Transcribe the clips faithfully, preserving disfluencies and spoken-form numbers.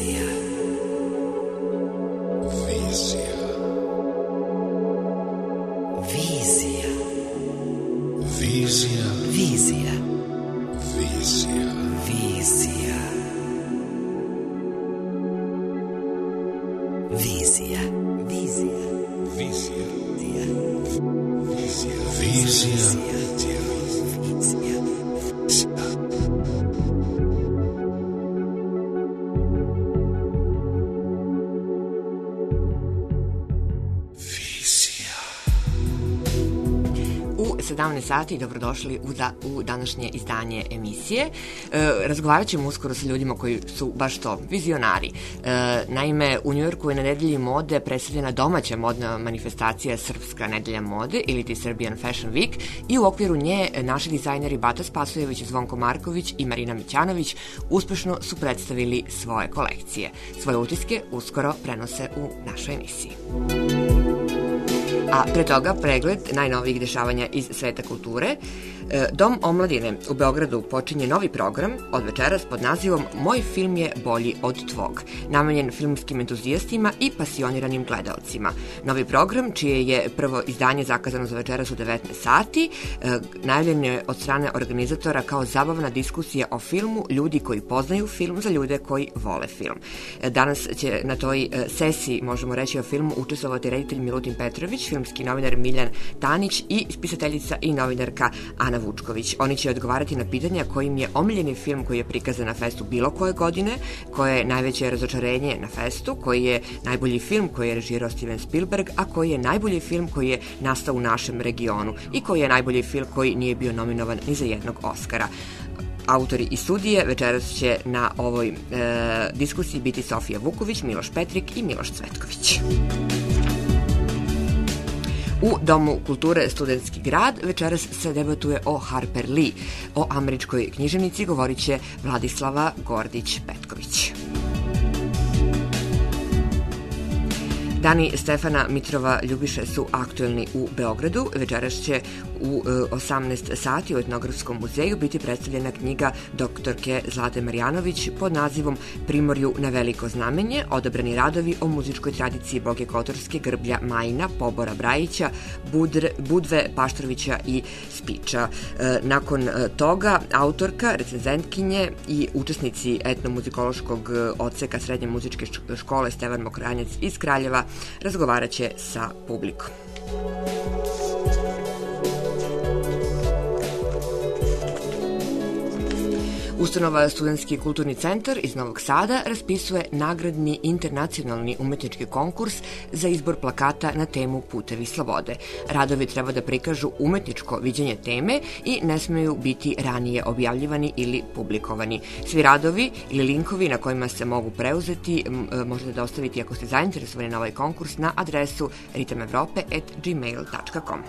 sedamnaest sati, dobrodošli u, da, u današnje izdanje emisije. E, razgovarat ćemo uskoro sa ljudima koji su baš to, vizionari. E, naime, u Njujorku je na nedelji mode predstavljena domaća modna manifestacija Srpska nedelja mode ili ti Serbian Fashion Week i u okviru nje naši dizajneri Bata Spasojević, Zvonko Marković i Marina Mićanović uspešno su predstavili svoje kolekcije. Svoje utiske uskoro prenose u našoj emisiji. A pre toga pregled najnovijih dešavanja iz sveta kulture. Dom omladine u Beogradu počinje novi program od večeras pod nazivom Moj film je bolji od tvog, namenjen filmskim entuzijastima i pasioniranim gledaocima. Novi program, čije je prvo izdanje zakazano za večeras u devetnaest sati, najavljen je od strane organizatora kao zabavna diskusija o filmu ljudi koji poznaju film za ljude koji vole film. Danas će na toj sesiji, možemo reći o filmu, učestvovati reditelj Milutin Petrović, filmski novinar Miljan Tanić i spisateljica i novinarka Ana Vučković. Oni će odgovarati na pitanja kojim je omiljeni film koji je prikazan na festu bilo koje godine, koje je najveće razočarenje na festu, koji je najbolji film koji je režirao Steven Spielberg, a koji je najbolji film koji je nastao u našem regionu i koji je najbolji film koji nije bio nominovan ni za jednog Oscara. Autori i sudije večeras će na ovoj e, diskusiji biti Sofija Vuković, Miloš Petrik i Miloš Cvetković. U Domu kulture Studentski grad večeras se debatuje o Harper Lee. O američkoj književnici govorit će Vladislava Gordić-Petković. Dani Stefana Mitrova Ljubiše su aktuelni u Beogradu. Večeras će u osamnaest sati u Etnografskom muzeju biti predstavljena knjiga doktorke Zlate Marjanović pod nazivom Primorju na veliko znamenje, odabrani radovi o muzičkoj tradiciji Boke Kotorske, Grblja, Majina, Pobora Brajića, Budr, Budve, Paštrovića i Spiča. Nakon toga autorka, recenzentkinje i učesnici etnomuzikološkog odseka Srednje muzičke škole Stevan Mokranjac iz Kraljeva razgovarat će sa publikom. Ustanova Studentski kulturni centar iz Novog Sada raspisuje nagradni internacionalni umetnički konkurs za izbor plakata na temu Putevi slobode. Radovi treba da prikažu umetničko viđenje teme i ne smeju biti ranije objavljivani ili publikovani. Svi radovi ili linkovi na kojima se mogu preuzeti možete dostaviti ako ste zainteresovani na ovaj konkurs na adresu ritamevrope at gmail dot com.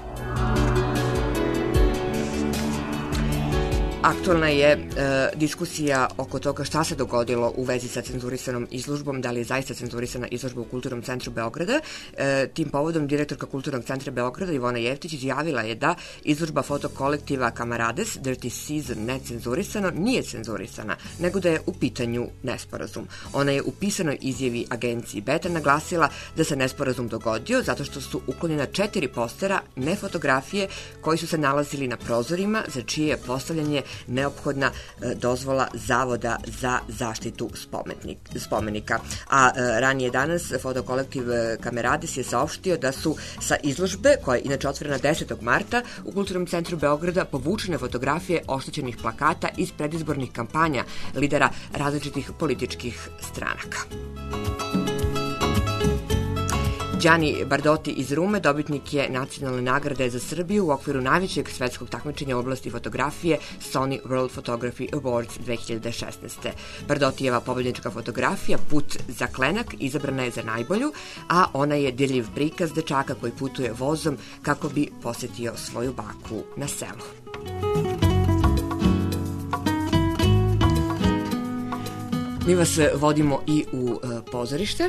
Aktualna je e, diskusija oko toga šta se dogodilo u vezi sa cenzurisanom izložbom, da li je zaista cenzurisana izložba u Kulturnom centru Beograda. E, tim povodom direktorka Kulturnog centra Beograda Ivona Jeftić izjavila je da izložba fotokolektiva Kamarades Dirty Season necenzurisano nije cenzurisana, nego da je u pitanju nesporazum. Ona je u pisanoj izjavi agenciji Beta naglasila da se nesporazum dogodio zato što su uklonjena četiri postera, ne fotografije, koji su se nalazili na prozorima za čije je postavljanje neophodna e, dozvola Zavoda za zaštitu spomenik, spomenika. A e, ranije danas fotokolektiv Kamerades je saopštio da su sa izložbe, koja je inače otvorena desetog marta u Kulturnom centru Beograda, povučene fotografije oštećenih plakata iz predizbornih kampanja lidera različitih političkih stranaka. Gianni Bardotti iz Rume dobitnik je nacionalne nagrade za Srbiju u okviru najvećeg svetskog takmičenja u oblasti fotografije Sony World Photography Awards dve hiljade šesnaeste. Bardottijeva pobednička fotografija Put za klenak izabrana je za najbolju, a ona je dirljiv prikaz dečaka koji putuje vozom kako bi posetio svoju baku na selu. Mi vas vodimo i u uh, pozorište.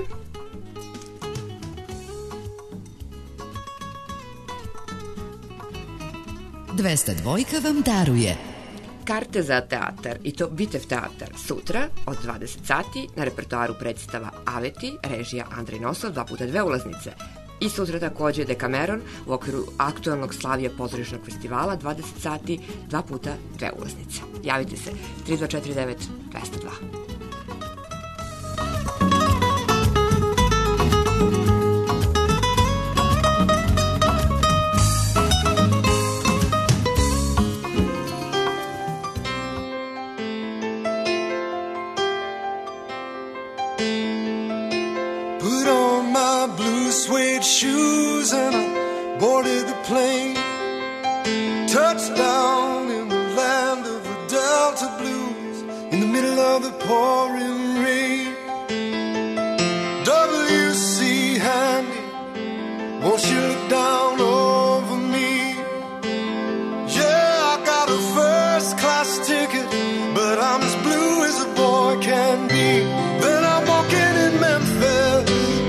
dvesta dva vam daruje Karte za teatar, i to Vitev teatar, sutra od dvadeset sati na repertoaru predstava Aveti, režija Andrej Nosov, dva puta dve ulaznice. I sutra takođe Dekameron u okviru aktualnog Slavija pozorišnog festivala, dvadeset sati, dva puta dve ulaznice. Javite se tri dva četiri devet dva zero dva. Suede shoes and I boarded the plane. Touchdown in the land of the Delta Blues, in the middle of the pouring rain. W C Handy, won't you look down over me? Yeah, I got a first class ticket, but I'm as blue as a boy can be. Then I'm walking in Memphis,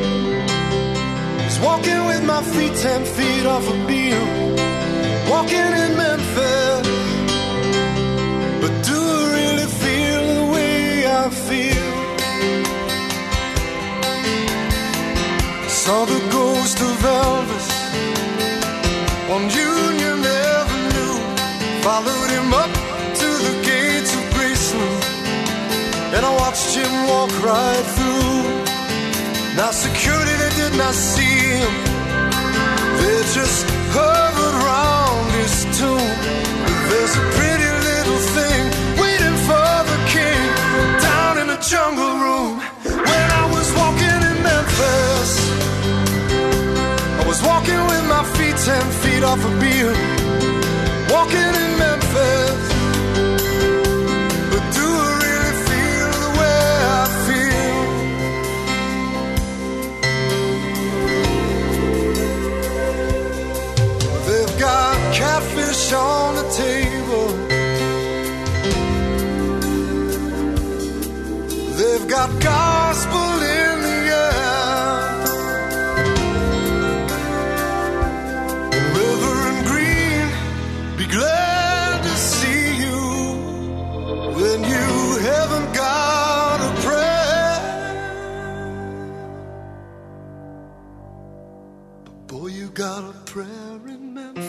walking with my feet ten feet off a beam. Walking in Memphis, but do I really feel the way I feel? Saw the ghost of Elvis on Union Avenue. Followed him up to the gates of Graceland, and I watched him walk right through. Now security, they did not see him, they just hovered round his tomb. But there's a pretty little thing waiting for the king down in the jungle room. When I was walking in Memphis, I was walking with my feet ten feet off a beam. Walking in Memphis, but do I really feel the way I feel? Got catfish on the table, they've got gospel in the air. Reverend Green, be glad to see you when you haven't got a prayer. But boy, you got a prayer in Memphis.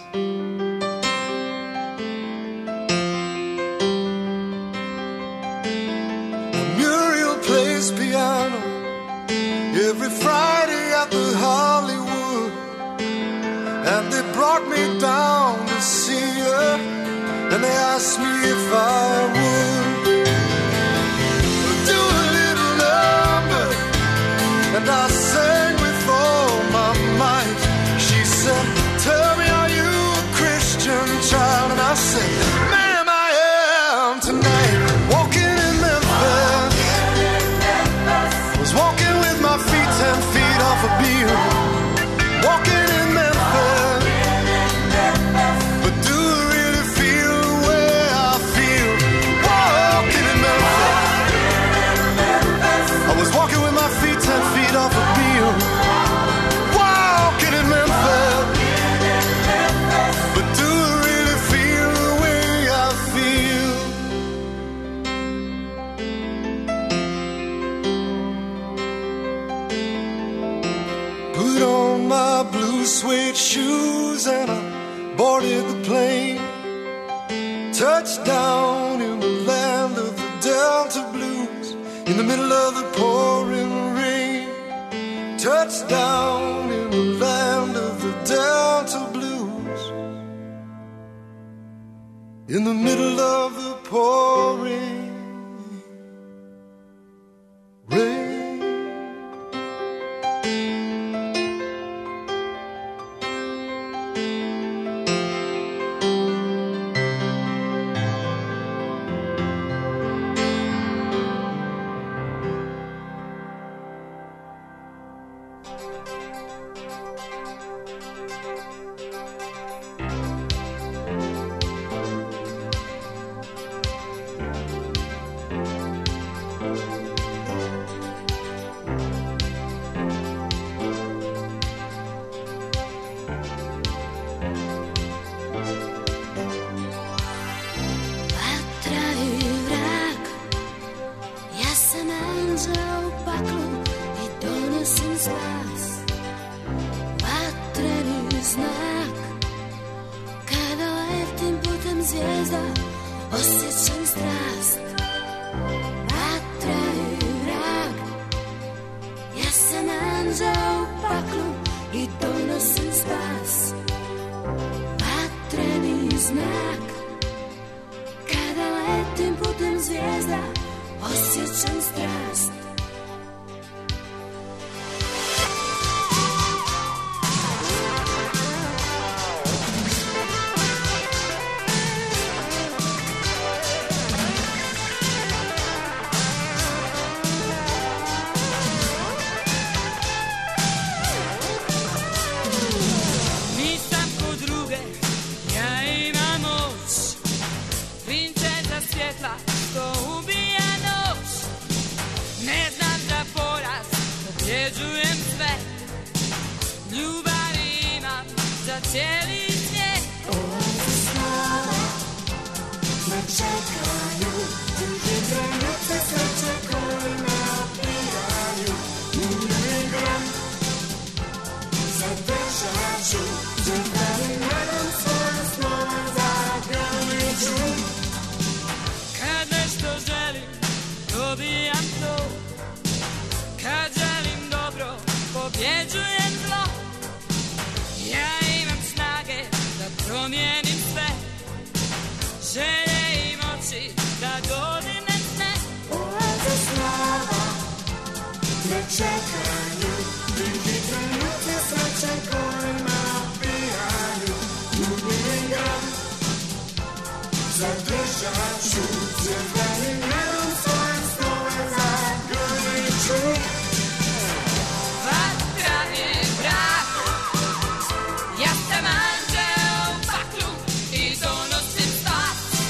Piano every Friday at the Hollywood, and they brought me down to see her, and they asked me if I would do a little number, and I sang with all my might. She said, tell me, are you a Christian child? And I said, ma'am, I am tonight. Walking in Memphis, walking with my feet ten feet off a beam. Walking in Memphis, but do I really feel the way I feel? Walking in Memphis, I was walking with my feet ten feet off a beam. Walking in Memphis, but do I really feel the way I feel? Put on my blue suede shoes and I boarded the plane. Touchdown in the land of the Delta Blues, in the middle of the pouring rain. Touchdown in the land of the Delta Blues, in the middle of the pouring rain. osjećam strast, vatra i vrag. Ja sam anđeo u paklu i donosim spas, vatreni znak. Kada letim putem zvijezda, osjećam strast. Cijeli svijet oaze snova me čekaju, tuži trenutke sreće koji me opiraju. Miligram zadržat ću, čekali nadam svoje snove zagrliću. kad nešto želim, dobijam to. Kad želim dobro, pobjeđujem zlo. Ja da promijenim sve, želje i moći da dodirnem sve. Oaze snova me čekaju, tihi trenutke sreće koji me opijaju. Miligram zadržat ću, zrveni nedom svoje snove zagrliću. Vatra i brak, ja sam anđeo u paklu i donosim spas,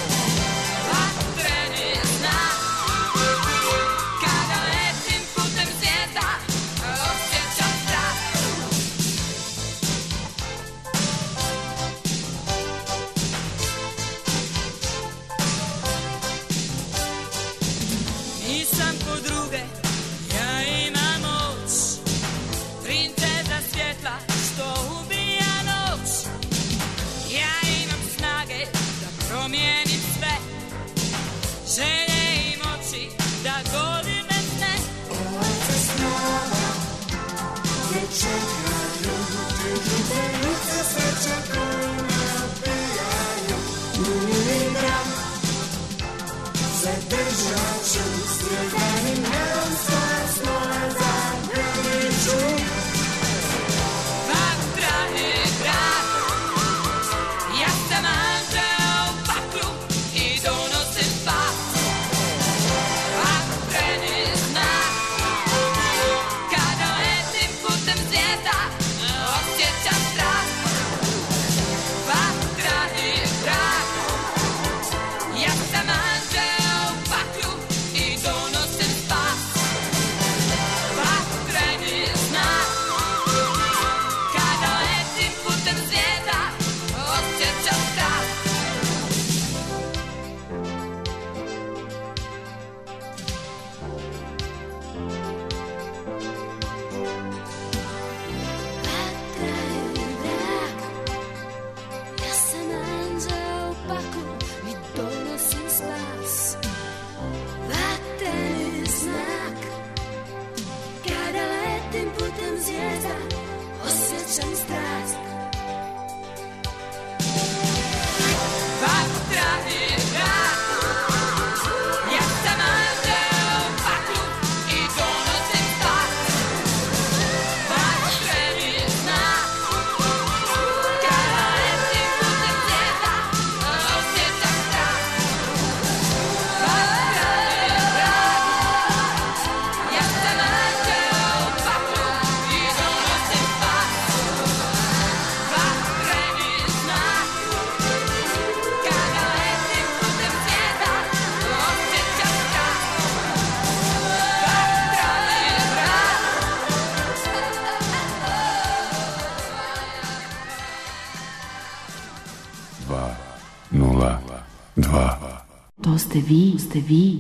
vatreni znak. Kada letim putem zvijezda, osjećam strast. Nisam ko druge, ja imam moć, princeza svjetla što ubija noć. Ja imam snage da promijenim sve, želje i moći da dodirnem sve. Oaze snova me čekaju, tihi trenutke sreće koji me opijaju. Miligram zadržat ću, srebrnim nedom svoje snove zagrliću. Vatra i brak, ja sam anđeo u paklu i donosim spas, vatreni znak. Kada letim putem zvijezda, osjećam strast. Vatra i brak, ja sam anđeo u paklu i donosim spas, vatreni znak. Kada letim putem zvijezda, osjećam strast. Vatra i mrak, ja sam anđeo u paklu i donosim spas, vatreni znak. Kada letim putem zvijezda, osjećam strast. Vatra i brak, ja sam anđeo u paklu i donosim spas, vatreni znak. Kada letim putem zvijezda, osjećam strast. Vatra i brak, ja sam anđeo u paklu i donosim spas, vatreni znak. Kada letim putem zvijezda, osjećam strast. Vatra i brak. dva nula dva. To ste vi, ste vi.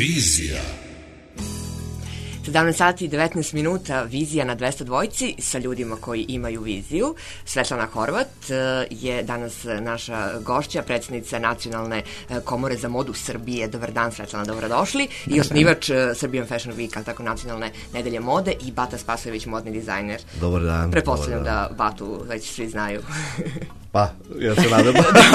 Vizija. sedamnaest sati i devetnaest minuta, vizija na dvesta dvojci sa ljudima koji imaju viziju. Svetlana Horvat je danas naša gošća, predsjednica Nacionalne komore za modu Srbije. Dobar dan, Svetlana, dobrodošli. I osnivač Serbian Fashion Week, ali tako Nacionalne nedelje mode, i Bata Spasojević, modni dizajner. Dobar dan. Pretpostavljam dobar dan. da Batu već svi znaju. Pa, ja se nadam.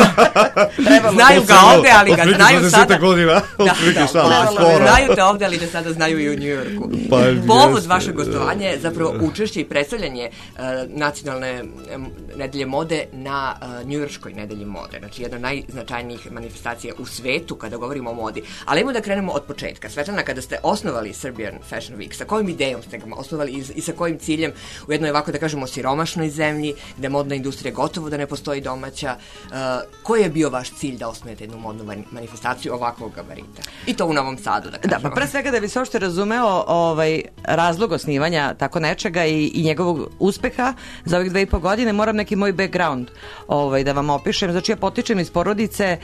Znaju ga ovde, ali ga znaju sada. Godina, da, da, sada, skoro. Znaju te ovde, ali da sada znaju i u Njujorku. Pa, Povod jeste, vašeg gostovanja je zapravo učešće i predstavljanje uh, Nacionalne um, nedelje mode na uh, Njujorškoj nedelji mode. Znači, jedna od najznačajnijih manifestacija u svetu kada govorimo o modi. Ali ajmo da krenemo od početka. Svetlana, kada ste osnovali Serbian Fashion Week, sa kojim idejom ste ga osnovali i, i sa kojim ciljem u jednoj, ovako da kažemo, siromašnoj zemlji, gde modna industrija gotovo da ne postoji domaća, uh, koji je bio vaš cilj da osnujete jednu modnu manifestaciju ovakvog gabarita? I to u Novom Sadu, da kažemo. Da, pa pre svega da bi se uopšte razumeo ovaj, razlog osnivanja tako nečega i, i njegovog uspeha za ovih dve i po godine, moram neki moj background ovaj, da vam opišem. Znači, ja potičem iz porodice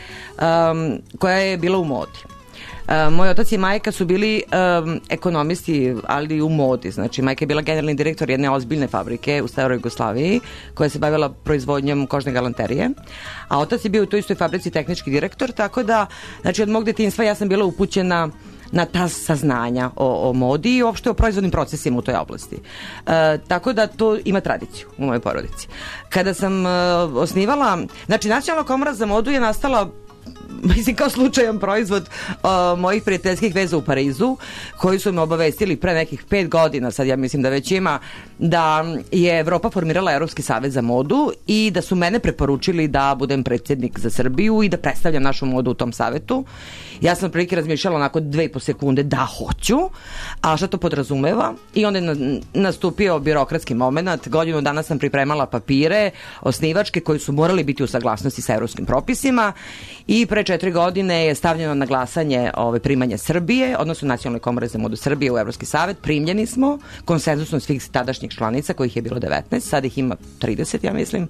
um, koja je bila u modi. Uh, moj otac i majka su bili um, ekonomisti, ali u modi. Znači, majka je bila generalni direktor jedne ozbiljne fabrike u staroj Jugoslaviji koja se bavila proizvodnjom kožne galanterije, a otac je bio u toj istoj fabrici tehnički direktor, tako da, znači, od mog detinjstva ja sam bila upućena na ta saznanja o, o modi i uopšte o proizvodnim procesima u toj oblasti. E, tako da to ima tradiciju u mojoj porodici. Kada sam e, osnivala, znači, Nacionalna komora za modu je nastala, mislim, kao slučajan proizvod uh, mojih prijateljskih veza u Parizu, koji su me obavestili pre nekih pet godina, sad ja mislim da već ima, da je Evropa formirala Evropski savez za modu i da su mene preporučili da budem predsjednik za Srbiju i da predstavljam našu modu u tom savetu. Ja sam prilike razmišljala onako dve i po sekunde da hoću, a šta to podrazumeva, i onda je nastupio birokratski moment. Godinu dana sam pripremala papire osnivačke koji su morali biti u saglasnosti sa evropskim propisima i pre četiri godine je stavljeno na glasanje ove primanje Srbije, odnosno Nacionalne komore za modu Srbije u Evropski savet. Primljeni smo konsenzusom svih tadašnjih članica, kojih je bilo devetnaest, sad ih ima trideset, ja mislim.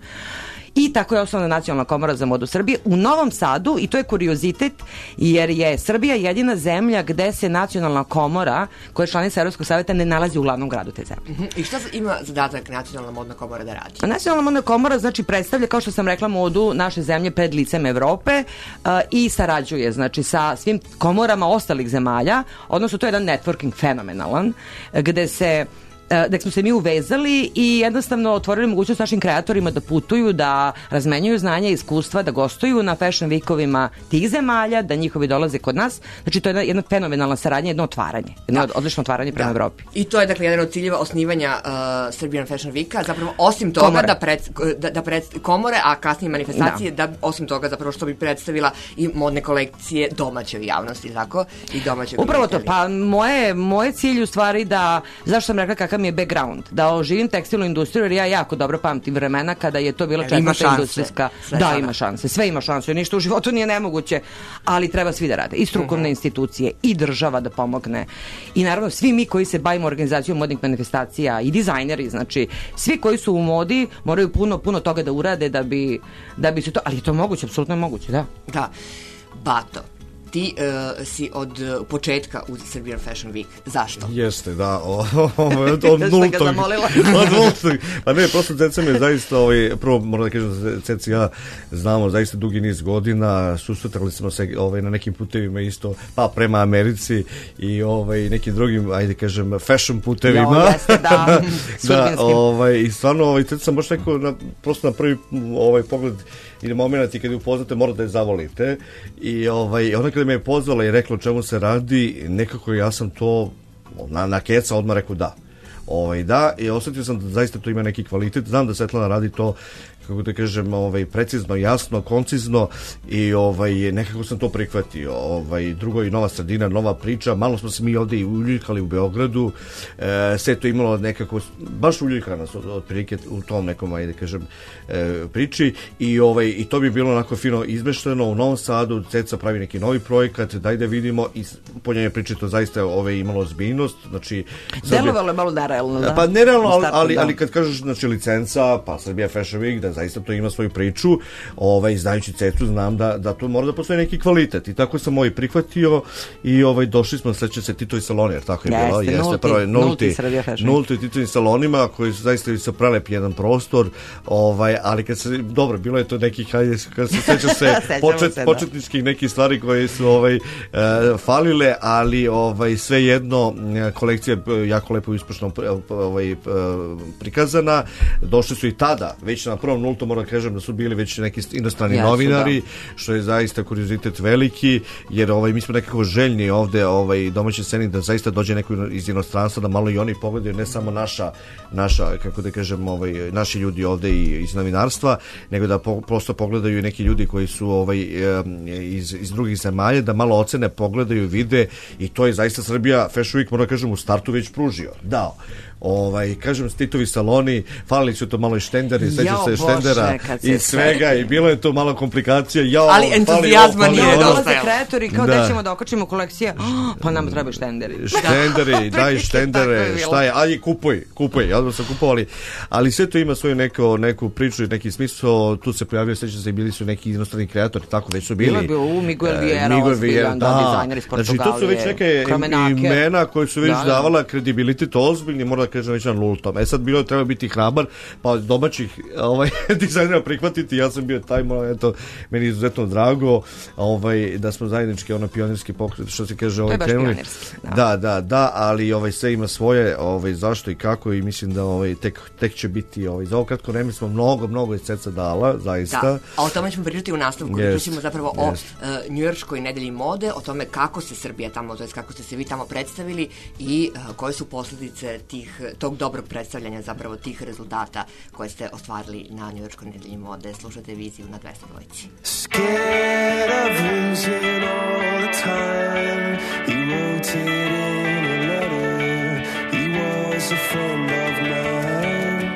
I tako je osnovna Nacionalna komora za modu Srbije u Novom Sadu, i to je kuriozitet, jer je Srbija jedina zemlja gde se Nacionalna komora, koja je članica Evropskog saveta, ne nalazi u glavnom gradu te zemlje. Uh-huh. I šta ima zadatak Nacionalna modna komora da radi? Nacionalna modna komora, znači, predstavlja, kao što sam rekla, modu naše zemlje pred licem Evrope uh, i sarađuje, znači, sa svim komorama ostalih zemalja, odnosno to je jedan networking fenomenalan, gde se da smo se mi uvezali i jednostavno otvorili mogućnost našim kreatorima da putuju, da razmenjuju znanja i iskustva, da gostuju na fashion weekovima tih zemalja, da njihovi dolaze kod nas. Znači, to je jedna, jedna fenomenalna saradnja, jedno otvaranje, jedno da. odlično otvaranje prema da. Evropi. I to je, dakle, jedan od ciljeva osnivanja uh, Serbian Fashion Weeka, zapravo osim toga komore. da, pred, da, da pred, komore, a kasnije manifestacije, da. da osim toga zapravo što bi predstavila i modne kolekcije domaćoj javnosti, tako? I domaćoj Upravo to, pa moje, moje cilj u stvari da, zašto sam rekla kakav mi je background, da oživim tekstilnu industriju, jer ja jako dobro pamtim vremena kada je to bila četvrta industrijska. Da, sada. Ima šanse, sve ima šanse, ništa u životu nije nemoguće, ali treba svi da rade, i strukovne uh-huh. institucije, i država da pomogne, i naravno svi mi koji se bavimo organizacijom modnih manifestacija, i dizajneri, znači svi koji su u modi moraju puno, puno toga da urade da bi, da bi se to, ali je to moguće, apsolutno je moguće, da. Da. Bato, ti uh, si od uh, početka u Serbian Fashion Week. Zašto? Jeste, da. O, o, od, od nultog. Od nultog. Pa ne, prosto Ceca me zaista, ovaj, prvo moram da kažem da Ceca i ja znamo zaista dugi niz godina, susretali smo se ovaj, na nekim putevima isto, pa prema Americi i ovaj, nekim drugim, ajde kažem, fashion putevima. Jo, jeste, da. Da, ovaj, i stvarno, ovaj, Ceca baš neko, na, prosto na prvi ovaj, pogled i na moment i kad je upoznate morate da je zavolite, i ovaj, ona kada me je pozvala i rekla o čemu se radi, nekako ja sam to na, na keca odmah rekao da. Ovaj, da, i osetio sam da zaista to ima neki kvalitet. Znam da Svetlana radi to, kako da kažem, ovaj, precizno, jasno, koncizno, i ovaj, nekako sam to prihvatio. Ovaj, drugo je nova sredina, nova priča, malo smo se mi ovdje i uljuljkali u Beogradu, e, sve to imalo nekako, baš uljuljka nas od, od prilike u tom nekom, ajde kažem, e, priči, i, ovaj, i to bi bilo onako fino izmešteno u Novom Sadu. Ceca pravi neki novi projekat, daj da vidimo, i po njoj priči to zaista ovaj, imalo ozbiljnost, znači... Delovalo je malo naravno. nerealno, da. Pa nerealno, U ali, startu, ali, da. ali kad kažeš, znači, licenca, pa Srbija Fashion Week, da zaista to ima svoju priču, ovaj, znajući cestu, znam da, da to mora da postoji neki kvalitet. I tako sam ovaj prihvatio i ovaj, došli smo, sleće se Titovi saloni, jer tako je Jeste, bilo. Jeste, nulti, prvo je nulti nulti, Srbija Fashion Week. nulti Titovim salonima, koji su zaista sa prelep jedan prostor, ovaj, ali kad se, dobro, bilo je to nekih, hajde, kad se seća se, počet, se, da. početničkih nekih stvari koje su ovaj, e, falile, ali ovaj, sve jedno, kolekcija je jako lepo i uspešno ovaj, prikazana. Došli su i tada, već na prvom nultom, moram da kažem da su bili već neki inostrani Jesu, novinari, da. što je zaista kuriozitet veliki, jer ovaj, mi smo nekako željni ovde ovaj, domaći sceni da zaista dođe neko iz inostranstva, da malo i oni pogledaju, ne samo naša, naša kako da kažem, ovaj, naši ljudi ovde iz novinarstva, nego da po, prosto pogledaju i neki ljudi koji su ovaj, iz, iz drugih zemalja, da malo ocene, pogledaju, vide, i to je zaista Srbija Fashion Week, moram da kažem, u startu već pružio. Dao. Ovaj, kažem, Titovi saloni, falili su to malo i štenderi, sećam se štendera i svega, i bilo je to malo komplikacija. Jao, ali entuzijazma nije dosta. dosta. Kreatori, kao da. da ćemo da okačimo kolekcije, oh, pa nam treba štenderi. Štenderi, daj štendere, šta je, ajde kupuj, kupuj, ja da sam kupovali, ali sve to ima svoju neko, neku priču i neki smisao, tu se pojavio, sećam se, bili su neki inostrani kreatori, tako već su bili. Bilo je bilo u Miguel Vieira, Miguel Vieira, da, da, dizajner iz Portugalije. Znači, to su već neke imena koji su već da, davala kredibilitet ozbiljni, mora da kažem, već na nultom. E sad bilo treba biti hrabar, pa domaćih ovaj, dizajnera prihvatiti, ja sam bio taj, eto, meni je izuzetno drago ovaj, da smo zajednički ono pionirski pokret, što se kaže, ovaj, krenuli. Da. da, da, da, ali ovaj, sve ima svoje, ovaj, zašto i kako, i mislim da ovaj, tek, tek će biti, ovaj, za ovo kratko vreme smo mnogo, mnogo iz ceca dala, zaista. Da, a o tome ćemo pričati u nastavku, yes. pričamo zapravo yes. o uh, njujorškoj nedelji mode, o tome kako se Srbija tamo, to jest kako ste se vi tamo predstavili i uh, koje su posledice tih, tog dobrog predstavljanja, zapravo tih rezultata koje ste ostvarili na njujorškoj nedelji mode. Slušate Viziju na dvesta dvojici. Scared of losing all the time. He wrote it in a letter. He was a friend of mine.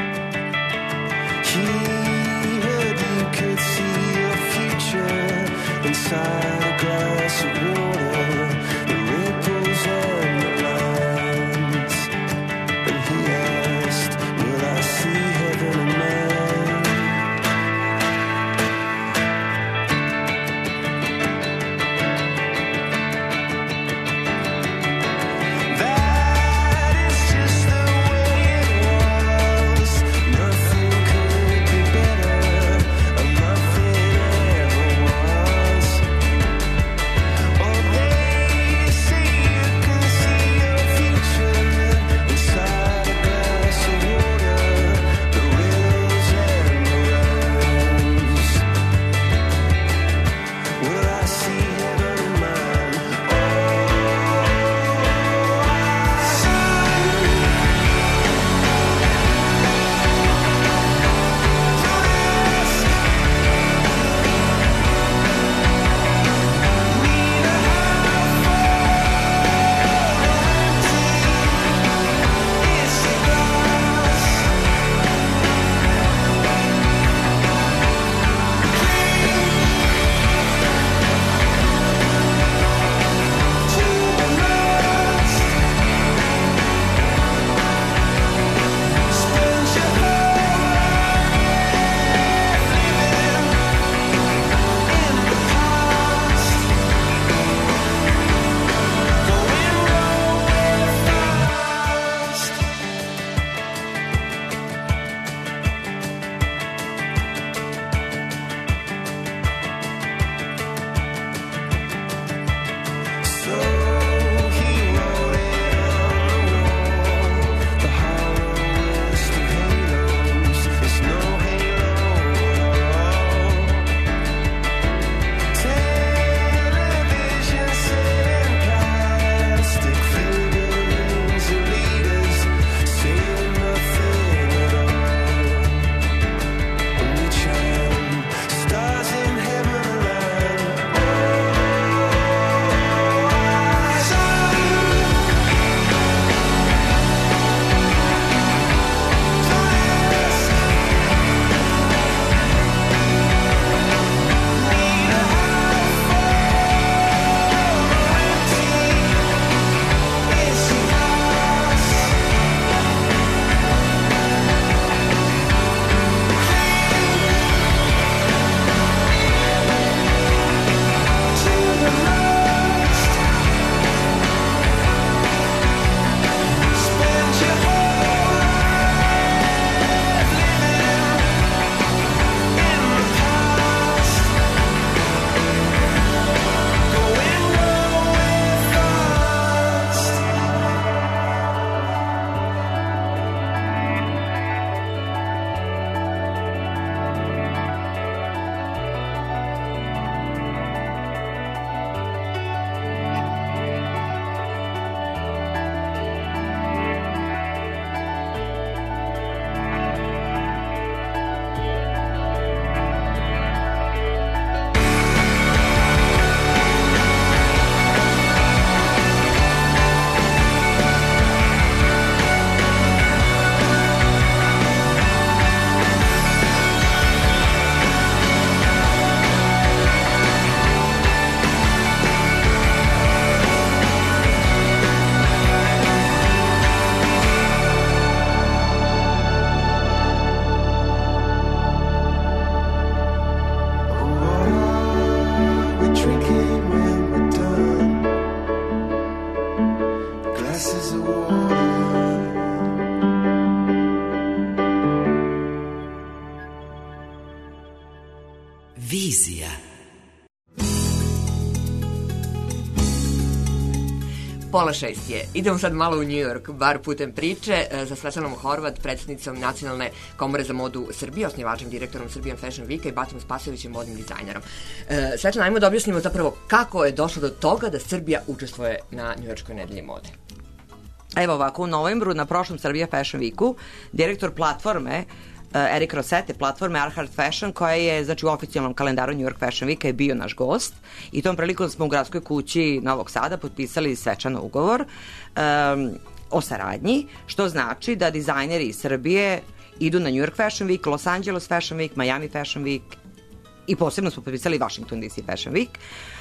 He heard you could see a future inside a glass of water. The ripples and the lines. And he asked, will I see heaven and man? That is just the Emisija. Pola šest je. Idemo sad malo u New York, bar putem priče, sa Svetislavom Horvat, predsjednicom Nacionalne komore za modu Srbije, osnivačem direktorom Serbian Fashion Weeka i Batom Spasojevićem, modnim dizajnerom. Svetlana, ajmo da objasnimo zapravo kako je došlo do toga da Srbija učestvuje na Njujorškoj nedelji mode. Evo ovako, u novembru na prošlom Serbia Fashion Weeku direktor platforme Erik Rosete, platforme Arhart Fashion, koja je, znači, u oficijalnom kalendaru New York Fashion Weeka je bio naš gost i tom prilikom smo u gradskoj kući Novog Sada potpisali svečano ugovor um, o saradnji, što znači da dizajneri iz Srbije idu na New York Fashion Week, Los Angeles Fashion Week, Miami Fashion Week i posebno smo potpisali Washington D C Fashion Week.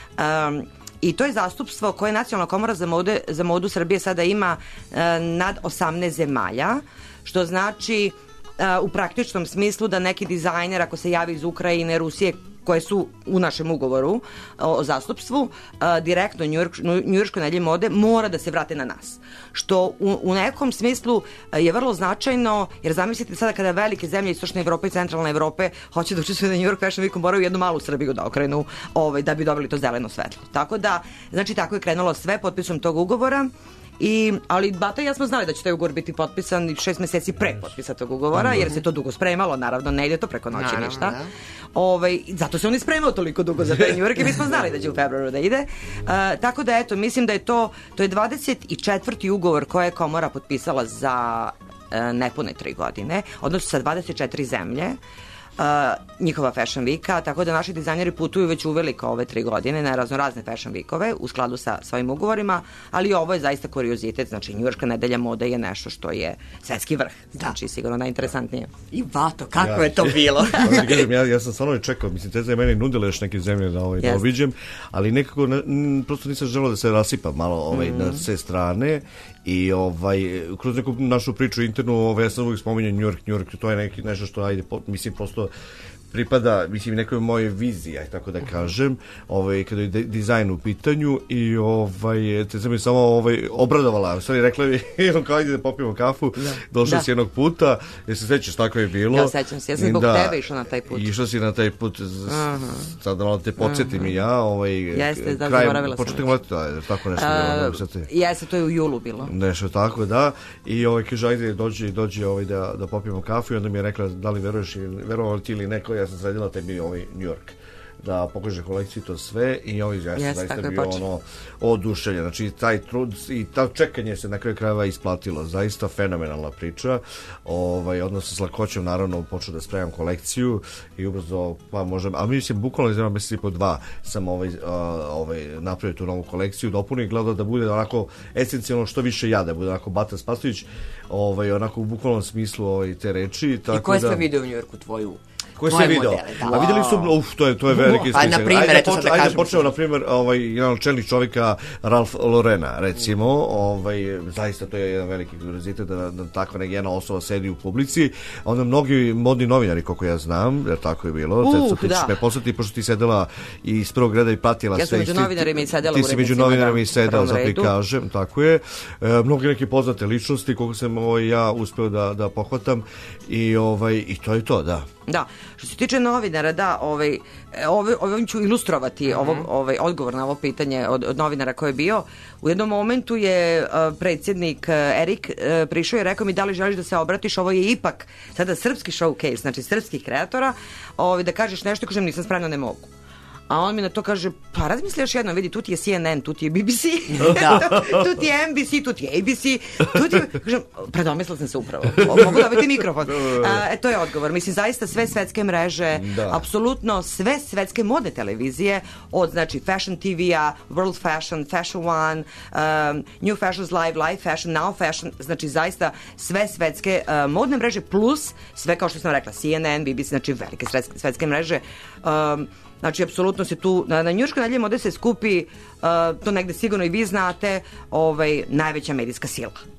Um, I to je zastupstvo koje Nacionalna komora za, mode, za modu Srbije sada ima uh, nad osamnaest zemalja, što znači Uh, u praktičnom smislu da neki dizajner ako se javi iz Ukrajine, Rusije, koje su u našem ugovoru o, o zastupstvu, uh, direktno Njujorškoj nedelji mode mora da se vrate na nas. Što u, u nekom smislu uh, je vrlo značajno, jer zamislite sada kada velike zemlje Istočne Evrope i Centralne Evrope hoće da učestvuju na New York Fashion Weeku, moraju jednu malu Srbiju da okrenu ovaj, da bi dobili to zeleno svetlo. Tako da, znači tako je krenulo sve potpisom tog ugovora. I, ali Bata i ja smo znali da će taj ugovor biti potpisan šest meseci pre potpisa tog ugovora, jer se to dugo spremalo, naravno, ne ide to preko noći naravno, ništa. Da. Ovaj, zato se on i spremao toliko dugo za taj New York i mi smo znali da će u februaru da ide. Uh, tako da, eto, mislim da je to, to je dvadeset četvrti ugovor koje je komora potpisala za uh, nepune tri godine, odnosno sa dvadeset četiri zemlje. Uh, njihova Fashion Weeka, tako da naši dizajneri putuju već uveliko ove tri godine na razno razne Fashion Weekove u skladu sa svojim ugovorima, ali ovo je zaista kuriozitet, znači Njujorška nedelja mode je nešto što je svetski vrh, znači da. Sigurno najinteresantnije. I Bato, kako ja, je to bilo? kažem, ja, ja sam stvarno i čekao, mislim, te za meni nudile još neke zemlje da, ovaj, yes. da obiđem, ali nekako ne, m, prosto nisam želeo da se rasipam malo ovaj, mm. na sve strane. I ovaj, kroz neku našu priču internu, ovaj, ja sam uvijek spominjao New York, New York, to je neki, nešto što, ajde, po, mislim, prosto pripada, mislim, nekoj moje viziji, aj tako da kažem, ovaj, kada je dizajn u pitanju i ovaj, te sam mi samo ovaj, obradovala, u stvari rekla mi, kao ajde da popijemo kafu, da. Došla da. Si jednog puta, jer se sećaš, tako je bilo. Ja sećam se, ja sam zbog da, tebe išla na taj put. Išla si na taj put, uh-huh. sad da malo te podsjetim uh-huh. i ja, ovaj, jeste, da, zaboravila sam. Početak leta, tako nešto uh, bilo. Jeste, to je u julu bilo. Nešto tako, da, i ovaj, kaže, ajde, dođi, dođi ovaj, da, da popijemo kafu i onda mi je rekla, da li veruješ, verovali ti ili neko, ja sam sredila tebi ovaj New York da pokaže kolekciju to sve i ovaj ja sam zaista bio ono oduševljen, znači taj trud i ta čekanje se na kraju krajeva isplatilo, zaista fenomenalna priča, ovaj, odnosno s lakoćom naravno počeo da spremam kolekciju i ubrzo, pa možda, a mislim bukvalno iz jednog mjeseca i po dva sam ovaj, a, ovaj, napravio tu novu kolekciju, dopunio i gledao da bude onako esencijalno što više ja, da bude onako Bata Spasojević, ovaj, onako u bukvalnom smislu ovaj, te reči. Tako i koje da, sve video u New Yorku tvoju? Koje se video? Da. A vidjeli su, uf, to je to je veliki spisak. Pa na primjer, ajde, eto počeo, sad da ajde kažem. počeo na primjer, ovaj jedan čelnik čovjeka Ralph Laurena, recimo, ovaj zaista to je jedan veliki kuriozitet da, da tako neka jedna osoba sedi u publici. Onda mnogi modni novinari, koliko ja znam, jer tako je bilo. Uh, te me poslati pošto ti sedela i iz prvog reda i pratila ja sve. Ja sam među novinarima i sedela ti u si među novinarima i sedela, zato i kažem, tako je. E, mnogi neki poznate ličnosti, koliko sam ovaj, ja uspeo da, da pohvatam i, ovaj, i to je to, da. Da, što se tiče novinara, da, ovaj, ovaj, ovim ću ilustrovati mm-hmm. ovo, ovaj, odgovor na ovo pitanje od, od novinara koji je bio. U jednom momentu je uh, predsjednik uh, Erik uh, prišao i rekao mi da li želiš da se obratiš, ovo je ipak sada srpski showcase, znači srpskih kreatora, ovaj, da kažeš nešto, kažem nisam spremna, ne mogu. A on mi na to kaže, pa razmisli još jedno, vidi, tu ti je C N N, tu ti je B B C, da. tu, tu ti je N B C, tu ti je A B C, tu ti je, kažem, predomislila sam se upravo, mogu dobiti mikrofon. A, e, to je odgovor, mislim, zaista sve svetske mreže, da. Apsolutno sve svetske modne televizije, od, znači, Fashion T V-a, World Fashion, Fashion One, um, New Fashions Live, Live Fashion, Now Fashion, znači, zaista sve svetske uh, modne mreže, plus sve, kao što sam rekla, C N N, B B C, znači, velike svetske, svetske mreže, um, znači, apsolutno se tu, na, na Njujorškoj nedelji mode se skupi, uh, to negde sigurno i vi znate, ovaj, najveća medijska sila.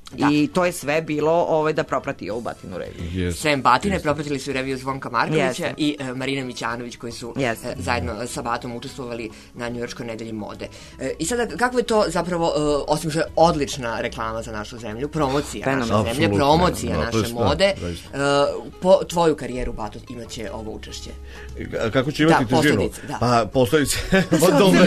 Da. I to je sve bilo ovaj, da proprati ovu Batinu reviju. Yes. Sem Batine propratili su i reviju Zvonka Markovića Jeste. i e, Marina Mićanović koji su Jeste. e, zajedno sa Batom učestvovali na Njujorškoj nedelji mode. E, I sada, kako je to zapravo, e, osim što je odlična reklama za našu zemlju, promocija Fenomenalno. naše zemlje, Apsolutno. promocija Da, to je naše sve, mode, zaista. e, po tvoju karijeru, Bato, imaće ovo učešće. A kako će imati Da, težinu? posledice, da. Pa, posledice, pa dobro.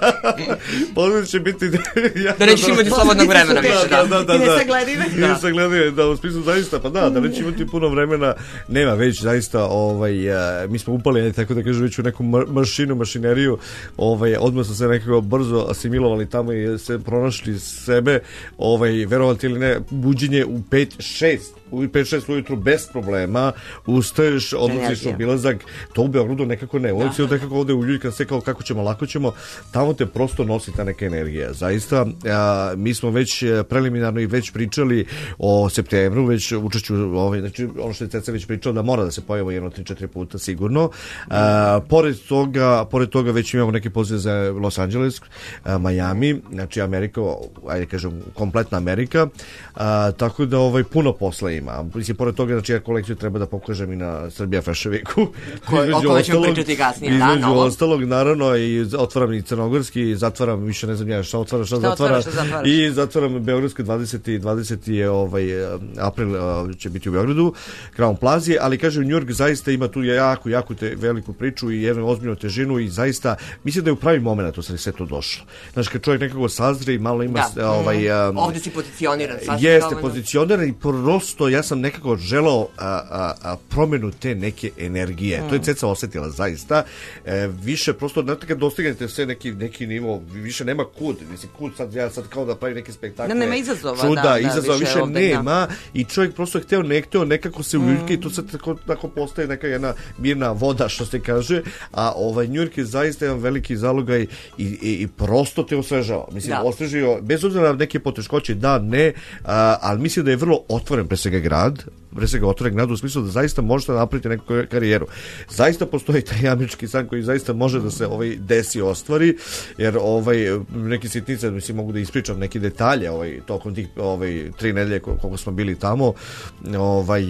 Posledice će biti... Da nećeš imati slobodnog vremena više, da, da, da, I da. nesagledine. I nesagledine, da, u smislu zaista, pa da, da neće imati puno vremena, nema već zaista, ovaj, uh, mi smo upali, ajde, tako da kažem, već u neku mašinu, mašineriju, ovaj, odmah smo se nekako brzo asimilovali tamo i se pronašli sebe, ovaj, verovati ili ne, buđenje u pet šest u pet šest ujutru bez problema, ustaješ, odlaziš Energija. obilazak, to u Beogradu nekako ne, ovdje da. nekako ovdje u ljudi kad se kao kako ćemo, lako ćemo, tamo te prosto nosi ta neka energija. Zaista, a, mi smo već preliminarno i već pričali o septembru, već učešću, ovaj, znači ono što je Ceca već pričao da mora da se pojavi jedno tri četiri puta sigurno. A, pored toga, pored toga već imamo neke pozive za Los Angeles, a, Miami, znači Amerika, ajde kažem, kompletna Amerika, a, tako da ovaj, puno posla ima. Mislim, pored toga, znači ja kolekciju treba da pokažem i na Srbija Fashion Weeku. Koje- o kojoj ćemo pričati kasnije, da, Između novo. ostalog, naravno, i otvaram i crnogorski, i zatvaram, više ne znam ja šta otvara, šta, Šta zatvara. otvaraš, šta zatvaraš? I zatvaram beogradski dvadeseti dvadeseti je ovaj, april uh, će biti u Beogradu, Crown Plaza, ali kažem, New York zaista ima tu jako, jako te veliku priču i jednu ozbiljnu težinu i zaista, mislim da je u pravi moment to sve to došlo. Znači, kad čovjek nekako sazre i malo ima Da. ovaj... Um, Ovde si pozicioniran. sasvim Jeste dovoljno. pozicioniran i prosto ja sam nekako želeo a, a, a promenu te neke energije. Mm. To je Ceca osetila zaista. E, više prosto, znate kad dostignete sve neki, neki nivo, više nema kud. Mislim, kud sad, ja sad kao da pravi neke spektakle. Ne, nema izazova, Čuda, da, da, izazova više više, ovde, nema. I čovjek prosto hteo, ne hteo, nekako se uljuljuke Mm. i to sad tako, tako postaje neka jedna mirna voda, što se kaže. A ovaj New York je zaista jedan veliki zalogaj i, i, i prosto te osvežava. Mislim, Da. osvežio, bez obzira na neke poteškoće, da, ne, a, ali mislim da je vrlo otvoren pre svega grad, pre svega otvoren grad u smislu da zaista možete napraviti neku karijeru. Zaista postoji taj američki san koji zaista može da se ovaj desi, ostvari, jer ovaj neki sitnice, mislim, mogu da ispričam neke detalje ovaj tokom tih ovaj tri nedelje koliko smo bili tamo, ovaj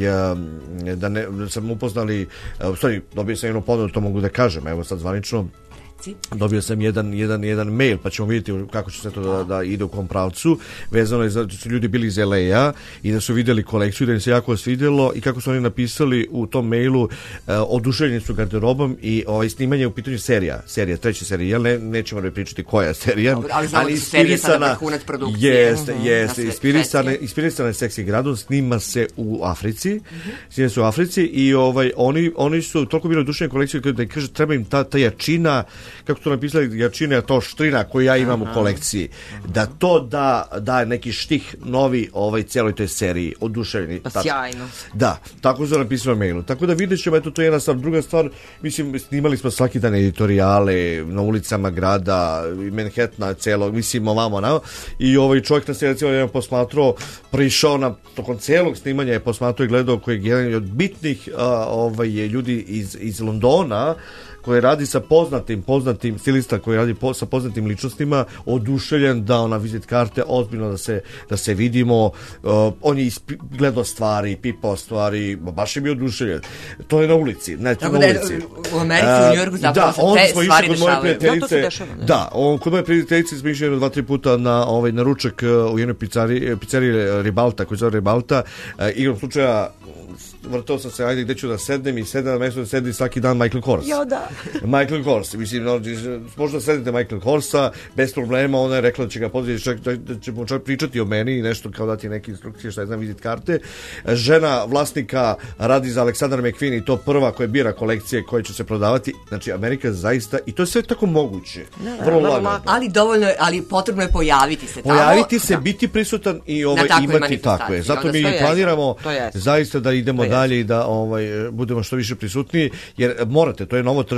da ne da sam upoznali, u stvari dobio sam jednu ponudu, to mogu da kažem, evo sad zvanično. Dobio sam jedan, jedan, jedan mail, pa ćemo vidjeti kako će se to da, da ide u kom pravcu. Vezano je za, da su ljudi bili iz L A i da su vidjeli kolekciju, da im se jako svidjelo i kako su oni napisali u tom mailu, uh, oduševljeni su garderobom i ovaj, snimanje u pitanju serija, serija, treća serija, jel ne, nećemo da pričati koja je serija, Dobro, ali znamo da su serije sada vrhunac produkcije. Jeste, Mhm. jeste, Na sve- inspirisane, svetske. inspirisane seksi gradom, snima se u Africi, snima se u Africi i ovaj, oni, oni su toliko bili oduševljeni kolekciju da kaže treba im ta, ta jačina, kako to napisali, jačina, to štrina koju ja imam u kolekciji, da to da, da neki štih novi ovaj cijeloj toj seriji, oduševljeni. Pa Tako. sjajno. Da, tako su napisali u mailu. Tako da vidjet ćemo, eto, to je jedna stvar. Druga stvar, mislim, snimali smo svaki dan editorijale na ulicama grada, Manhattana celog, mislim, ovamo, na, i ovaj čovjek nas je, recimo, jedan posmatrao, prišao na, tokom celog snimanja je posmatrao i gledao koji je jedan od bitnih a, ovaj, ljudi iz, iz Londona, koji radi sa poznatim, poznatim stilista koji radi po, sa poznatim ličnostima, oduševljen, dao na vizit karte, ozbiljno da se, da se vidimo, uh, on je ispi, gledao stvari, pipao stvari, baš je bio oduševljen. To je na ulici, znači Tako na da je ulici. u Americi, u Njujorku zapravo da, se on te smo išli stvari kod moje dešavaju. prijateljice. Da, to se dešava, ne? Da, on, kod moje prijateljice smo išli jedno dva, tri puta na, ovaj, na ručak uh, u jednoj pizzari, pizzeriji Ribalta, koji zove Ribalta. Uh, igrom slučaja, vrtao sam se, ajde gde ću da sednem i sedem na mesto da sedi svaki dan Michael Kors. Jo, da. Michael Kors, mislim, no, možda sedite Michael Korsa, bez problema, ona je rekla da će ga pozvati, čak, da će mu čak pričati o meni i nešto kao dati neke instrukcije, šta je znam, vizit karte. Žena vlasnika radi za Aleksandar McQueen i to prva koja bira kolekcije koje će se prodavati, znači Amerika zaista, i to je sve tako moguće, vrlo lagano. Ali dovoljno je, ali potrebno je pojaviti se tamo. Pojaviti se, Da. biti prisutan i ovaj, takvoj imati manifestaciji. tako je. Zato Onda mi to je planiramo to je. zaista da idemo To je dalje i da ovaj, budemo što više prisutniji, jer morate, to je novo tržište.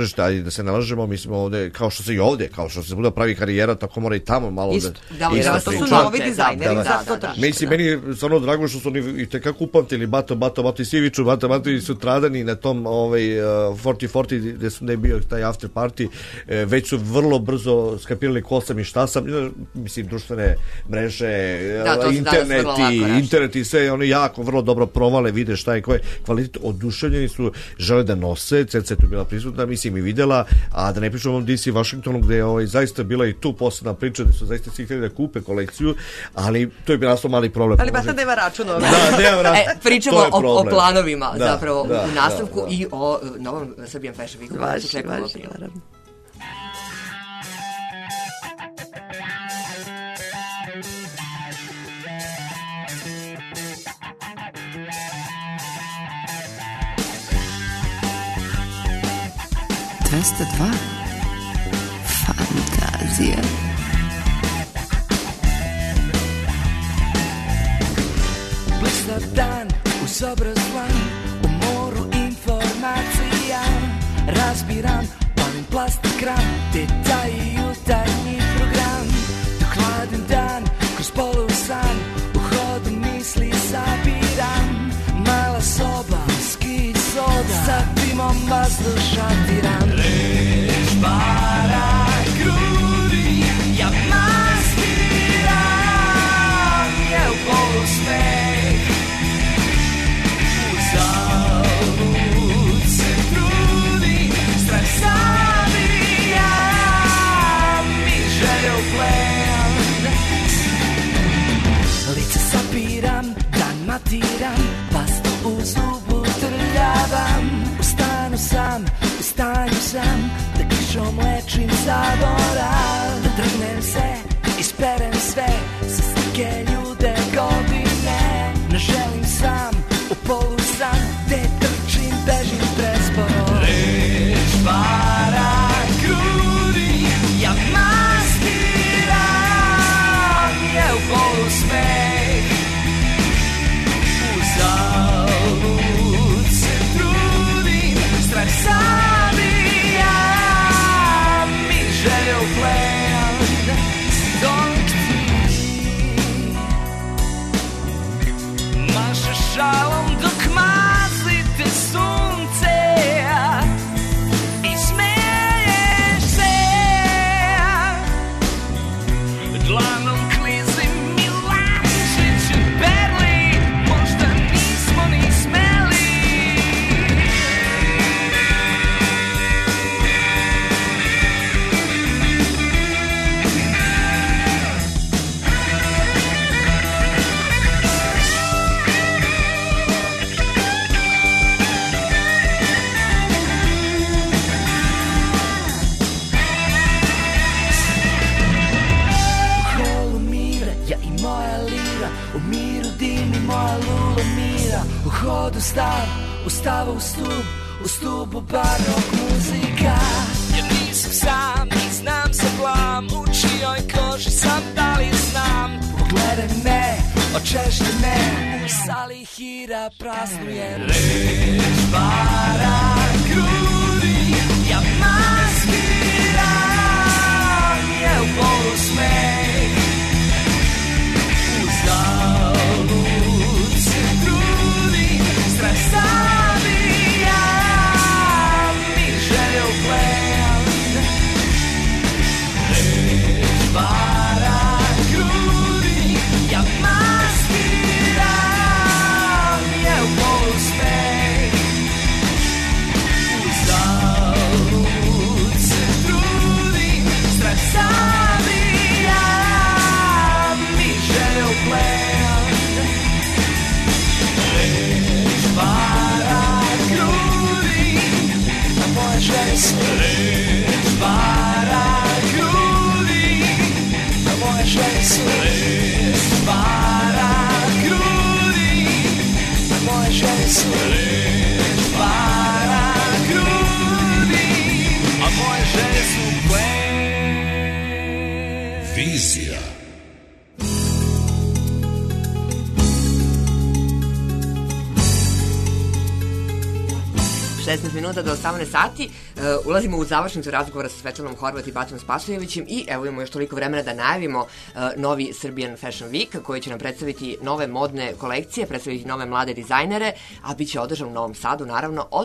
kažete, ajde da se nalažemo, mislim ovde, kao što se i ovde, kao što se bude pravi karijera, tako mora i tamo malo Isto. Da, Jer da, to priča. su novi dizajneri, Da, da, sad to da, da. tržište. Mislim, meni je stvarno drago što su oni i tekako upamtili Bato, Bato, Bato i svi viču Bato, Bato i sutradani na tom ovaj, uh, četrdeset četrdeset gde, su, gde je bio taj after party, e, već su vrlo brzo skapirali ko sam i šta sam, mislim, društvene mreže, Da, to se danas internet vrlo lako i raši. internet i sve, oni jako vrlo dobro provale, vide šta je, ko je kvalitet, oduševljeni su, žele da nose, C C tu bila prisutna, mislim i videla, a da ne pričamo o D C Washingtonu gde je ovaj, zaista bila i tu posebna priča, gde su zaista svi htjeli da kupe kolekciju, ali to je bilo mali problem. Ali Bata nema račun ovdje. Da, nema račun. E, pričamo To je o, o problem. planovima Da, zapravo da, u nastavku da, da. i o uh, novom Serbian Fashion Weeku. Važi, Se čeka u važi, aprilu. naravno. dvesta dva. Fantazija. Blista dan uz obrazlan, u moru informacija. Razbiram, palim plastikram, detalji jutarnji program. Dok hladan dan, kroz polusan, u hodu misli sabiram. Mala soba, viski i soda, sa dimom vazduh šatiram. Reč para grudi, ja maskiram, je u polusmeh. Uzalud se trudi, strah zabijam i želje u plen. Lice sapiram, dan matiram, pastu u zubu trljavam. U stanu sam, u stanju sam, da kišom lečim zaborav. Da trgnem se, isperem sve, sa slike ljude godine. Ne želim sam, u polu sam, gde trčim, bežim presporo. Reč para grudi, ja maskiram, je u polu smeh. Uzalud se trudim, strah zabijam i želje u plen. Dok ti mašeš šalom dok mazite sunce i smeješ se, dlanom klizim i lančić berli, možda nismo ni smeli. U holu mira, ja i moja lira, u miru dim i moja lula mira. U hodu stav, u stavu u stub, u stubu barok muzika. Ja nisam sam i znam se blam, u čijoj koži sam, da li znam. Pogledaj me, očešti me, u sali hira praznujem. Reč para grudi, ja maskiram, je u polu smeh. Uzalud se trudim, strah zabijam i želje u plen. Reč para grudi, ja maskiram, je u polu smeh. Uzalud se trudim, strah zabijam i želje u plen. Reč para grudi, a moje želje su. Reč para grudi, a moje želje su. Reč para grudi, a moje želje su. Reč para grudi, a moje želje su plen. Vizija. šesnaest minuta do osamnaest sati. Uh, ulazimo u završnicu razgovora sa Svetlanom Horvat i Batom Spasojevićem i evo imamo još toliko vremena da najavimo uh, novi Serbian Fashion Week koji će nam predstaviti nove modne kolekcije, predstaviti nove mlade dizajnere, a bit će održan u Novom Sadu naravno od...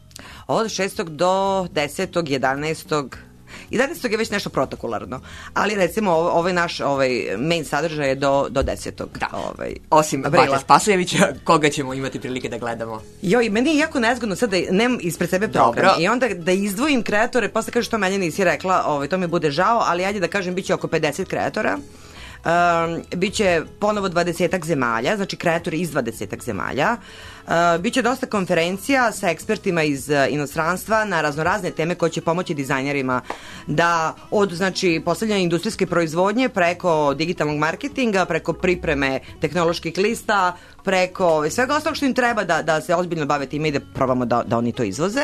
Od šestog do desetog, jedanaestog jedanaestog je već nešto protokolarno, ali recimo ovaj naš ovaj main sadržaj je do, do desetog Da. Ovaj, Osim aprila. Bate Spasojevića, koga ćemo imati prilike da gledamo? Joj, meni je jako nezgodno sad da nemam ispred sebe program. Dobro. I onda da izdvojim kreatore, posle kažeš to meni nisi rekla, ovaj, to mi bude žao, ali ajde da kažem, bit će oko pedeset kreatora. Um, biće ponovo dvadesetak zemalja, znači kreatori iz dvadesetak zemalja. Uh, biće dosta konferencija sa ekspertima iz uh, inostranstva na raznorazne teme koje će pomoći dizajnerima da od znači postavljanja industrijske proizvodnje preko digitalnog marketinga, preko pripreme tehnoloških lista, preko svega ostalog što im treba da, da se ozbiljno bave time i da probamo da, da oni to izvoze.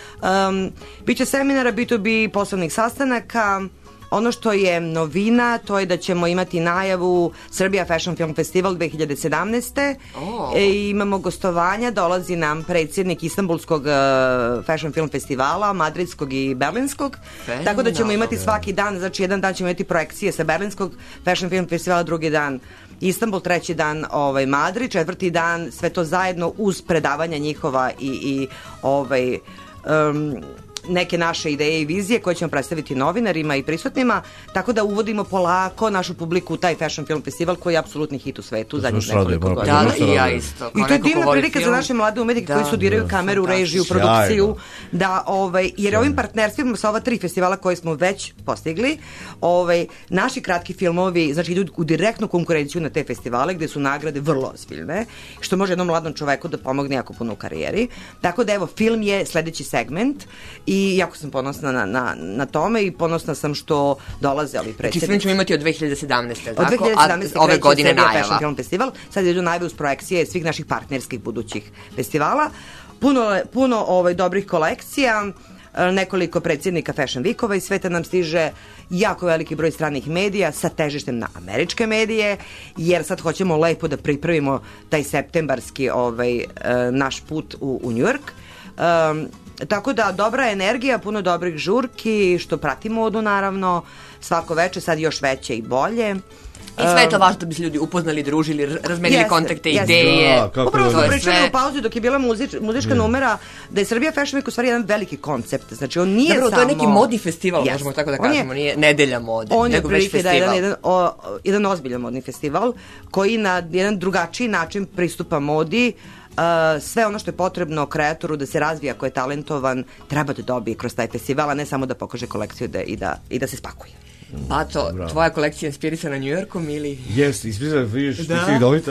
Um, biće seminara, B to B poslovnih sastanaka. Ono što je novina, to je da ćemo imati najavu Serbia Fashion Film Festival dve hiljade sedamnaeste. Oh. E, imamo gostovanja, dolazi nam predsjednik Istanbulskog uh, Fashion Film Festivala, Madridskog i Berlinskog. Fenomenalno. Tako da ćemo imati svaki dan, znači jedan dan ćemo imati projekcije sa Berlinskog Fashion Film Festivala, drugi dan Istanbul, treći dan ovaj, Madrid, četvrti dan sve to zajedno uz predavanja njihova i, i ovaj... Um, neke naše ideje i vizije koje ćemo predstaviti novinarima i prisutnima, tako da uvodimo polako našu publiku u taj Fashion Film Festival koji je apsolutni hit u svetu zadnjih nekoliko godina. Da, i ja isto. I to je divna prilika za naše mlade umetnike koji studiraju da, kameru, režiju, produkciju, da, ovaj, jer ovim partnerstvima sa ova tri festivala koje smo već postigli, ovaj, naši kratki filmovi, znači idu u direktnu konkurenciju na te festivale gde su nagrade vrlo ozbiljne, što može jednom mladom čoveku da pomogne jako puno u karijeri. Tako da evo, film je sledeći segment i jako sam ponosna na, na, na tome i ponosna sam što dolaze ovi predsjednici. Znači, film ćemo imati od dve hiljade sedamnaeste, Od tako? dve hiljade sedamnaeste A ove kreće godine Serbia najava. Fashion Film Festival. Sad idu najave uz projekcije svih naših partnerskih budućih festivala. Puno, puno ovaj, dobrih kolekcija, nekoliko predsjednika Fashion Weekova i sveta nam stiže jako veliki broj stranih medija sa težištem na američke medije, jer sad hoćemo lepo da pripravimo taj septembarski ovaj, naš put u, u New York. Um, tako da dobra energija, puno dobrih žurki, što prati modu naravno, svako veče, sad još veće i bolje. I sve je to važno da bi se ljudi upoznali, družili, razmenili Jeste, kontakte, jeste. ideje. Da, kako Upravo da smo ne. pričali sve- u pauzi dok je bila muzič, muzička Mm. numera da je Serbia Fashion Week u stvari jedan veliki koncept. Znači on nije Zapravo, samo... to je neki modni festival, Jeste. možemo tako da On je- kažemo, nije nedelja mode, On je nego već otprilike da je festival. jedan, jedan, o, jedan ozbiljan modni festival koji na jedan drugačiji način pristupa modi. Uh, sve ono što je potrebno kreatoru da se razvija, ako je talentovan, treba da dobije kroz taj festival, a ne samo da pokaže kolekciju da, i, da, i da se spakuje. Pato, Bravo. tvoja kolekcija je inspirisana New Yorkom ili... Jeste, ispisali, vidiš, ti Da. si vidovita.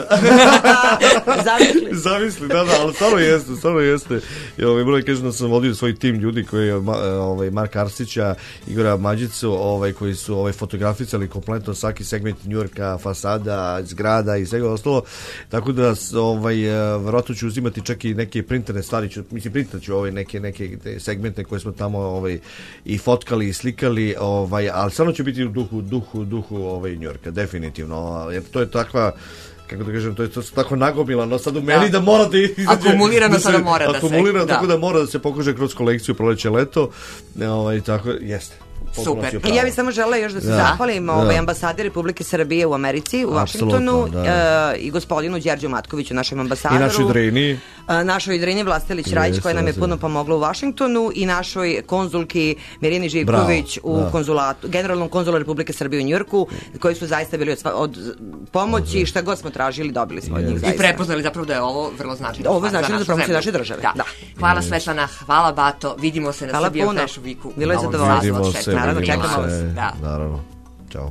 Zamisli. Zamisli, da, da, ali stvarno jeste, stvarno jeste. I ovaj, moram da kažem da sam vodio svoj tim ljudi koji je ma- ovaj, Marka Arsića, Igora Mađicu, ovaj, koji su ovaj, fotografisali kompletno svaki segment New Yorka, fasada, zgrada i svega ostalo. Tako da s- ovaj, eh, verovatno ću uzimati čak i neke printerne stvari, ću, mislim printat ću ovaj, neke, neke te segmente koje smo tamo ovaj, i fotkali i slikali, ovaj, ali stvarno će biti u duhu, duhu, duhu ovaj, New Yorka, definitivno, jer to je takva, kako da kažem, to je to tako nagomilano sad u meni da, mora da izađe. Akumulirano da se- sada mora da se- Akumulirano, da. tako da mora da se pokaže kroz kolekciju proleće leto. Ovaj, tako, jeste. Potpuno Super. si u I pravu. ja bih samo želela još da se Da. zahvalim Da. ovaj, ambasadi Republike Srbije u Americi, u Apsolutno, Vašingtonu da. e, i gospodinu Đerđu Matkoviću, našem ambasadoru. I našoj Drini. E, našoj Idrini Vlastelić Rajić, Jeste, koja nam je jeste. puno pomogla u Vašingtonu, i našoj konzulki Mirini Živković Bravo, u da. konzulatu, generalnom konzulu Republike Srbije u Njujorku, koji su zaista bili od, sva- od pomoći, šta god smo tražili, dobili smo od njih I zaista. prepoznali zapravo da je ovo vrlo značajno. Ovo je stvar značajno za našu promociju zemlju. naše države. Da. Da. Hvala Svetlana, hvala Bato, vidimo se na Hvala Serbian puno. Fashion Weeku. Bilo je u Novom zadovoljstvo. Sadu od Vidimo šestog. se, Naravno, vidimo čekamo se. vas. Da. Naravno. Ćao.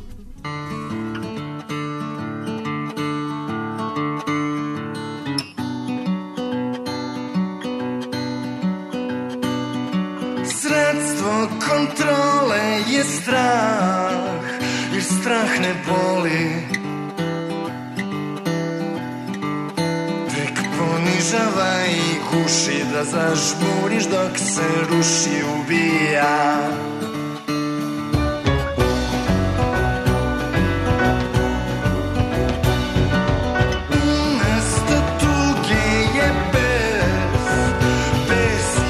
Sredstvo kontrole je strah, jer strah ne boli. Tek ponižava i guši, da zažmuriš dok se ruši, ubija. Umesto tuge je bes, bes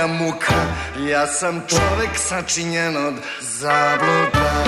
moja muka. Ja sam čovek sačinjen od zabluda.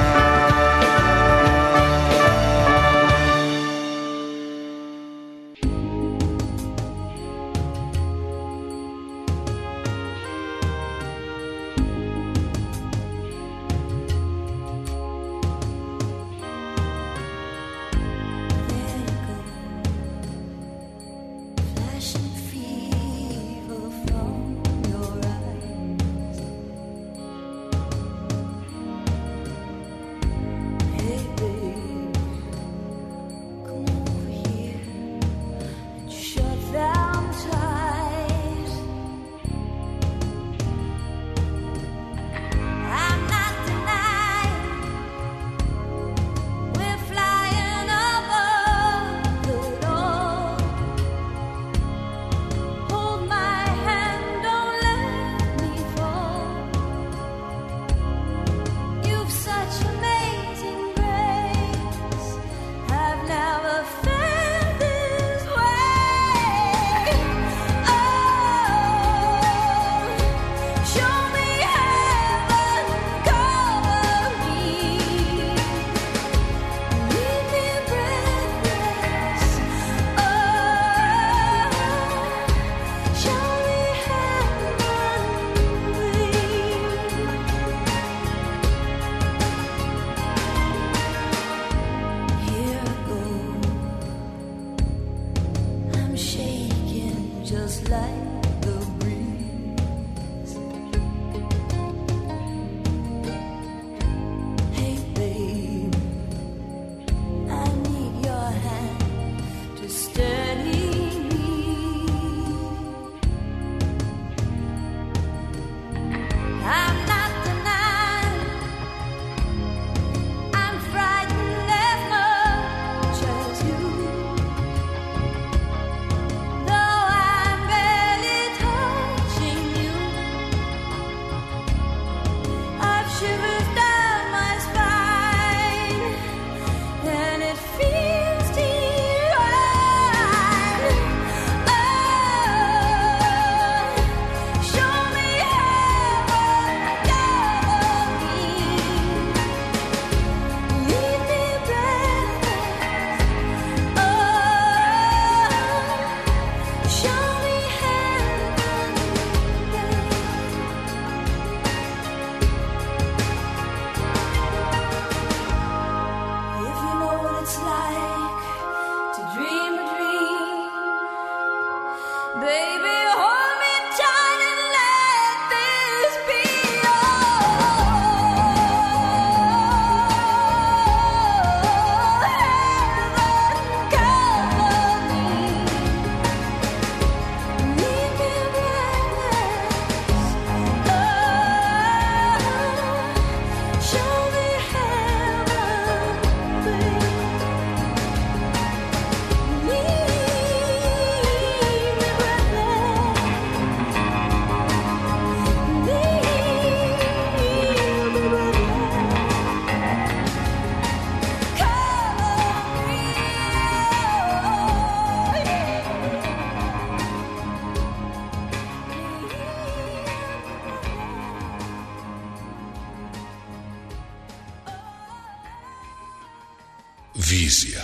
Vizija.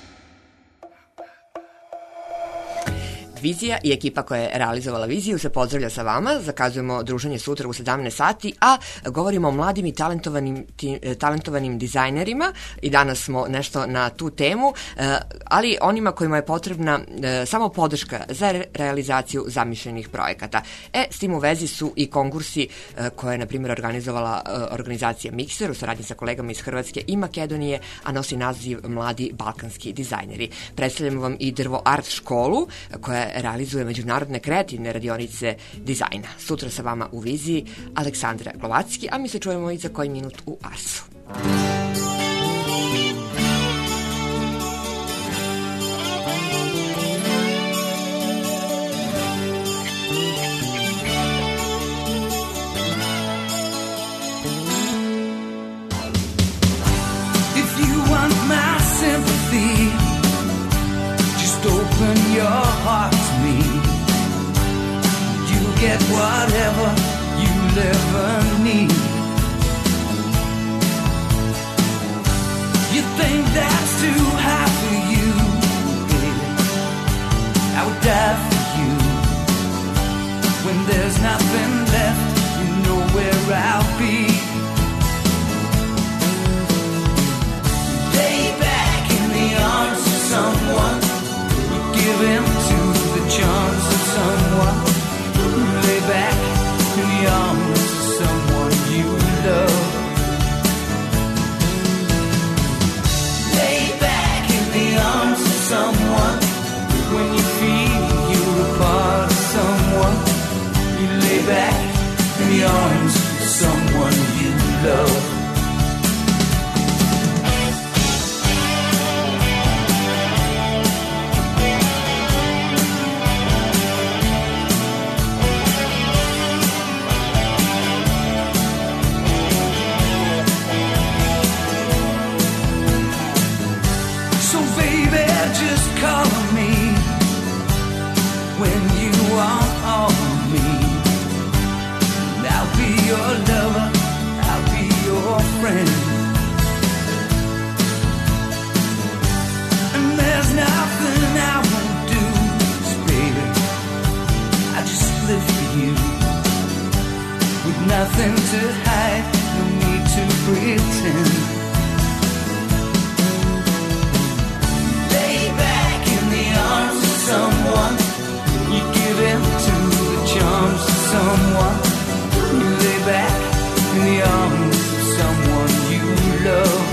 Vizija i ekipa koja je realizovala Viziju se pozdravlja sa vama, zakazujemo druženje sutra u sedamnaest sati, a govorimo o mladim i talentovanim, ti, talentovanim dizajnerima i danas smo nešto na tu temu, ali onima kojima je potrebna samo podrška za re realizaciju zamišljenih projekata. E, s tim u vezi su i konkursi koje je, na primjer, organizovala organizacija Mikser u saradnji sa kolegama iz Hrvatske i Makedonije, a nosi naziv Mladi balkanski dizajneri. Predstavljamo vam i Drvo Art školu, koja je realizuje međunarodne kreativne radionice dizajna. Sutra sa vama u Viziji Aleksandra Glovacki, a mi se čujemo i za koji minut u Arsu. If you want my sympathy, just open your heart to me. get whatever you'll ever need. You think that's too high for you, baby? I would die for you. When there's nothing left, you know where I'll be. Lay back in the arms of someone, you give in to the charms of someone. Lay back in the arms of someone you love. Lay back in the arms of someone. When you feel you're a part of someone, you lay back in the arms of someone you love. So baby, just call me when you want all of me. And I'll be your lover, I'll be your friend. And there's nothing I won't do, 'cause baby, I just live for you. With nothing to hide, no need to pretend. Lay back in the arms of someone, you give in to the charms of someone. You lay back in the arms of someone you love.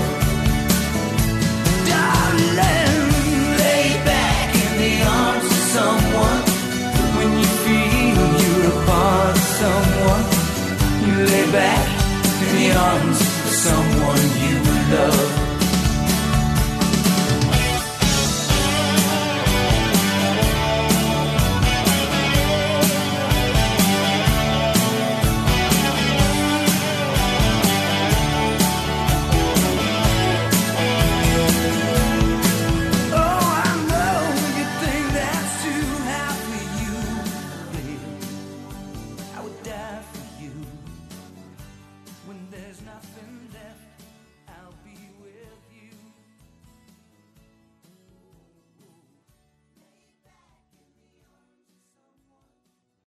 Darling, lay back in the arms of someone. When you feel you're a part of someone, you lay back in the arms of someone you love.